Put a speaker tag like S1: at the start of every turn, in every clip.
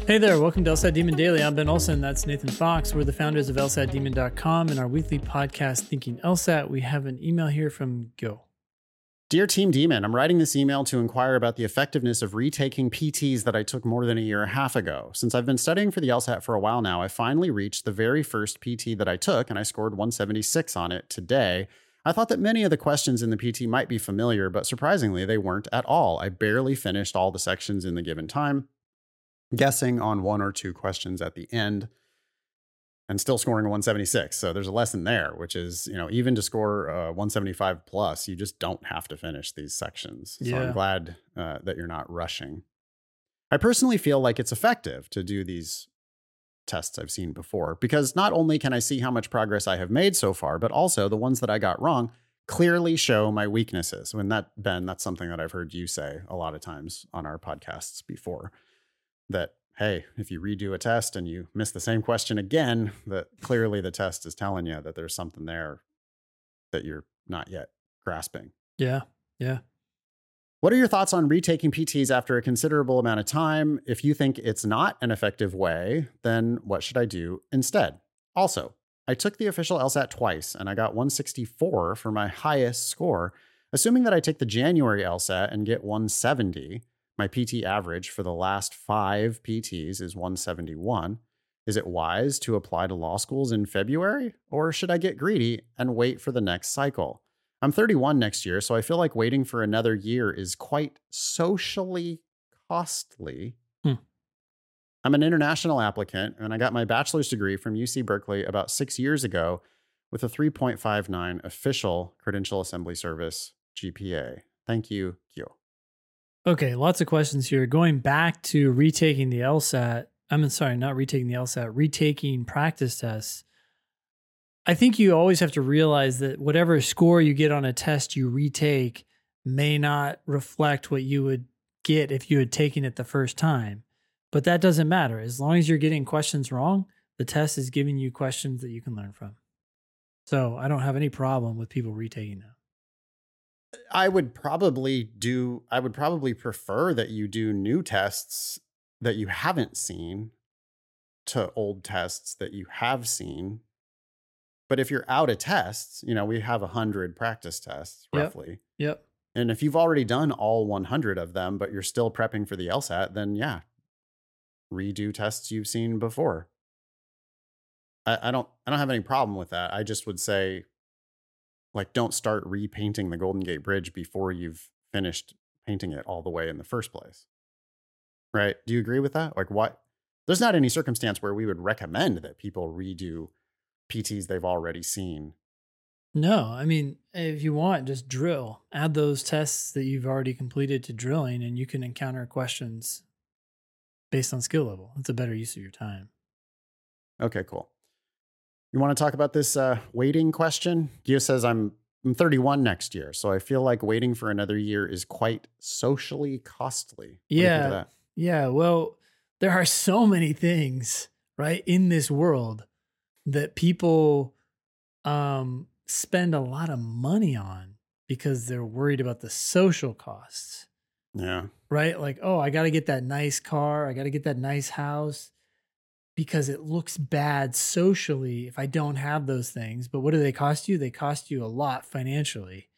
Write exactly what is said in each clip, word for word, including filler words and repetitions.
S1: Hey there, welcome to LSAT Demon Daily. I'm Ben Olson. That's Nathan Fox. We're the founders of L S A T Demon dot com and our weekly podcast, Thinking LSAT. We have an email here from Go.
S2: Dear Team Demon, I'm writing this email to inquire about the effectiveness of retaking P Ts that I took more than a year and a half ago. Since I've been studying for the LSAT for a while now, I finally reached the very first P T that I took, and I scored one seventy-six on it today. I thought that many of the questions in the P T might be familiar, but surprisingly, they weren't at all. I barely finished all the sections in the given time, guessing on one or two questions at the end, and still scoring a one seventy-six. So there's a lesson there, which is, you know, even to score uh, one seventy-five plus, you just don't have to finish these sections. So
S1: Yeah.
S2: I'm glad uh, that you're not rushing. I personally feel like it's effective to do these tests I've seen before, because not only can I see how much progress I have made so far, but also the ones that I got wrong clearly show my weaknesses. When that, Ben, that's something that I've heard you say a lot of times on our podcasts before, that, hey, if you redo a test and you miss the same question again, that clearly the test is telling you that there's something there that you're not yet grasping.
S1: Yeah, yeah.
S2: What are your thoughts on retaking P Ts after a considerable amount of time? If you think it's not an effective way, then what should I do instead? Also, I took the official LSAT twice and I got one sixty-four for my highest score. Assuming that I take the January LSAT and get one seventy, my P T average for the last five P Ts is one seventy-one. Is it wise to apply to law schools in February, or should I get greedy and wait for the next cycle? I'm thirty-one next year, so I feel like waiting for another year is quite socially costly.
S1: Hmm.
S2: I'm an international applicant, and I got my bachelor's degree from U C Berkeley about six years ago with a three point five nine official Credential Assembly Service G P A. Thank you, Q.
S1: Okay, lots of questions here. Going back to retaking the LSAT, I'm sorry, not retaking the LSAT, retaking practice tests. I think you always have to realize that whatever score you get on a test you retake may not reflect what you would get if you had taken it the first time. But that doesn't matter. As long as you're getting questions wrong, the test is giving you questions that you can learn from. So I don't have any problem with people retaking them.
S2: I would probably do, I would probably prefer that you do new tests that you haven't seen to old tests that you have seen. But if you're out of tests, you know, we have a hundred practice tests roughly.
S1: Yep.
S2: And if you've already done all one hundred of them, but you're still prepping for the LSAT, then yeah, redo tests you've seen before. I, I don't, I don't have any problem with that. I just would say, like, don't start repainting the Golden Gate Bridge before you've finished painting it all the way in the first place. Right? Do you agree with that? Like, what? There's not any circumstance where we would recommend that people redo P Ts they've already seen.
S1: No, I mean, if you want, just drill. Add those tests that you've already completed to drilling, and you can encounter questions based on skill level. It's a better use of your time.
S2: Okay, cool. You want to talk about this uh, waiting question? Gio says, I'm, I'm thirty-one next year, so I feel like waiting for another year is quite socially costly. What do you think of
S1: Yeah.
S2: that?
S1: Yeah. Well, there are so many things, right, in this world that people um, spend a lot of money on because they're worried about the social costs,
S2: Yeah.
S1: right? Like, oh, I got to get that nice car. I got to get that nice house because it looks bad socially if I don't have those things. But what do they cost you? They cost you a lot financially.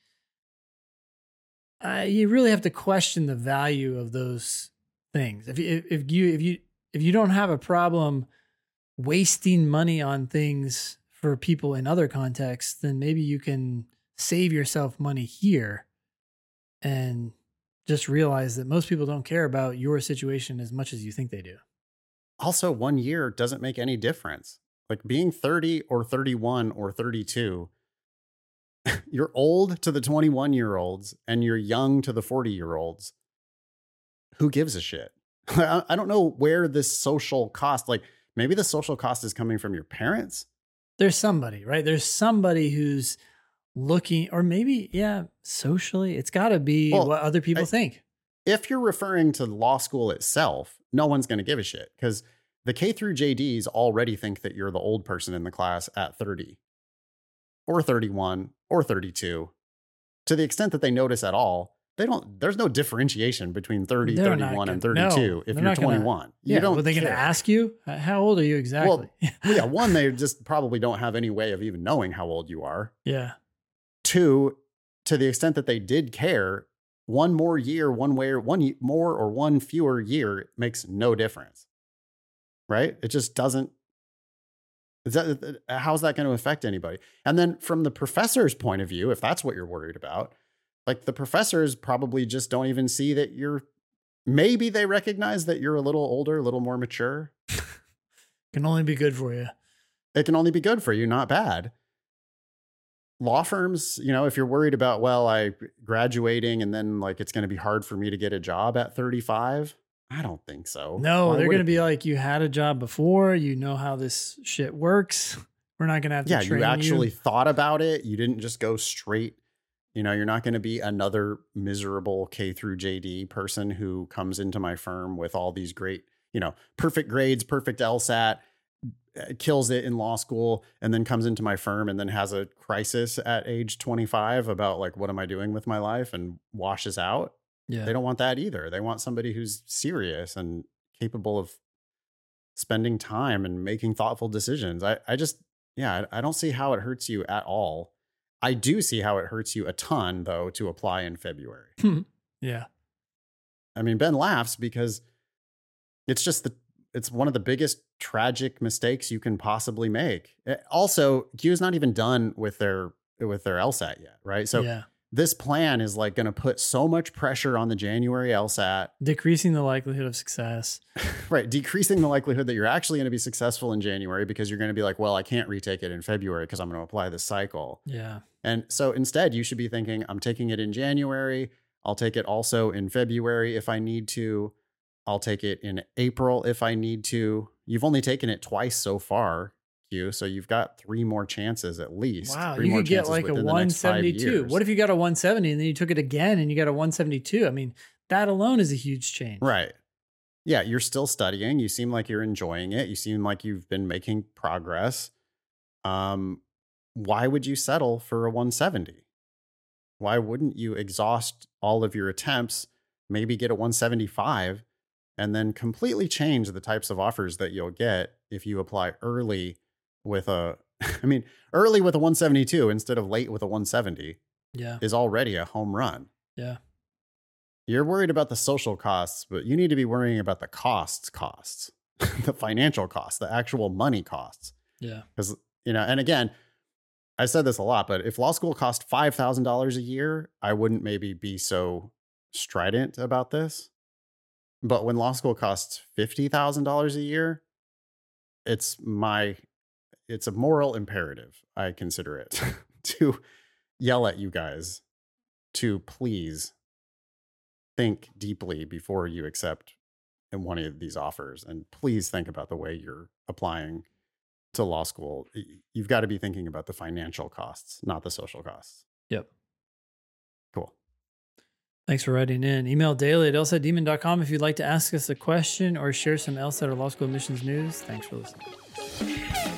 S1: Uh, you really have to question the value of those things. If you, if you, if you, if you don't have a problem wasting money on things for people in other contexts, then maybe you can save yourself money here and just realize that most people don't care about your situation as much as you think they do.
S2: Also, one year doesn't make any difference. Like being thirty or thirty-one or thirty-two, you're old to the twenty-one year olds and you're young to the forty year olds. Who gives a shit? I don't know where this social cost, like maybe the social cost is coming from your parents.
S1: There's somebody, right? There's somebody who's looking, or maybe, yeah, socially, it's got to be
S2: Well,
S1: what other people
S2: I-
S1: think.
S2: If you're referring to law school itself, no one's going to give a shit because the K through J Ds already think that you're the old person in the class at thirty or thirty-one or thirty-two. To the extent that they notice at all, they don't, there's no differentiation between thirty,
S1: They're not
S2: thirty-one, and
S1: gonna-
S2: thirty-two
S1: no,
S2: if
S1: they're
S2: you're
S1: not gonna-
S2: twenty-one.
S1: Yeah,
S2: You don't
S1: were they going to
S2: care.
S1: ask you, "Uh, how old are you exactly?
S2: Well, yeah, one, they just probably don't have any way of even knowing how old you are.
S1: yeah.
S2: Two, to the extent that they did care, one more year, one way, or one ye- more or one fewer year makes no difference. Right? It just doesn't. Is that, how's that going to affect anybody? And then from the professor's point of view, if that's what you're worried about, like the professors probably just don't even see that you're, maybe they recognize that you're a little older, a little more mature.
S1: Can only be good for you.
S2: It can only be good for you, not bad. Law firms, you know, if you're worried about, well, I graduating and then like it's going to be hard for me to get a job at thirty-five. I don't think so.
S1: No,
S2: Why
S1: they're
S2: would
S1: going to
S2: it
S1: be like, you had a job before, you know how this shit works. We're not going to have to
S2: Yeah,
S1: train
S2: you actually
S1: you.
S2: thought about it. You didn't just go straight. You know, you're not going to be another miserable K through J D person who comes into my firm with all these great, you know, perfect grades, perfect LSAT, kills it in law school, and then comes into my firm and then has a crisis at age twenty-five about like, what am I doing with my life, and washes out.
S1: Yeah.
S2: They don't want that either. They want somebody who's serious and capable of spending time and making thoughtful decisions. I, I just, yeah, I, I don't see how it hurts you at all. I do see how it hurts you a ton, though, to apply in February.
S1: Yeah.
S2: I mean, Ben laughs because it's just the, it's one of the biggest tragic mistakes you can possibly make. Also, Q is not even done with their, with their LSAT yet, right? So
S1: yeah.
S2: this plan is like going to put so much pressure on the January LSAT.
S1: Decreasing the likelihood of success.
S2: Right. Decreasing the likelihood that you're actually going to be successful in January because you're going to be like, well, I can't retake it in February because I'm going to apply this cycle.
S1: Yeah.
S2: And so instead, you should be thinking, I'm taking it in January. I'll take it also in February if I need to. I'll take it in April if I need to. You've only taken it twice so far, Q. So you've got three more chances at least.
S1: Wow.
S2: Three
S1: You
S2: more
S1: could get
S2: chances
S1: like a
S2: within the next five
S1: one seventy-two.
S2: years.
S1: What if you got a one seventy and then you took it again and you got a one seventy-two? I mean, that alone is a huge change.
S2: Right. Yeah, you're still studying. You seem like you're enjoying it. You seem like you've been making progress. Um, why would you settle for a one seventy? Why wouldn't you exhaust all of your attempts, maybe get a one seventy-five, and then completely change the types of offers that you'll get if you apply early with a, I mean, early with a one seventy-two instead of late with a one seventy
S1: Yeah.
S2: is already a home run.
S1: Yeah.
S2: You're worried about the social costs, but you need to be worrying about the costs, costs, the financial costs, the actual money costs.
S1: Yeah.
S2: Because, you know, and again, I said this a lot, but if law school cost five thousand dollars a year, I wouldn't maybe be so strident about this. But when law school costs fifty thousand dollars a year, it's my, it's a moral imperative, I consider it, to yell at you guys to please think deeply before you accept in one of these offers. And please think about the way you're applying to law school. You've got to be thinking about the financial costs, not the social costs.
S1: Yep.
S2: Cool.
S1: Thanks for writing in. Email daily at lsat demon dot com if you'd like to ask us a question or share some LSAT or law school admissions news. Thanks for listening.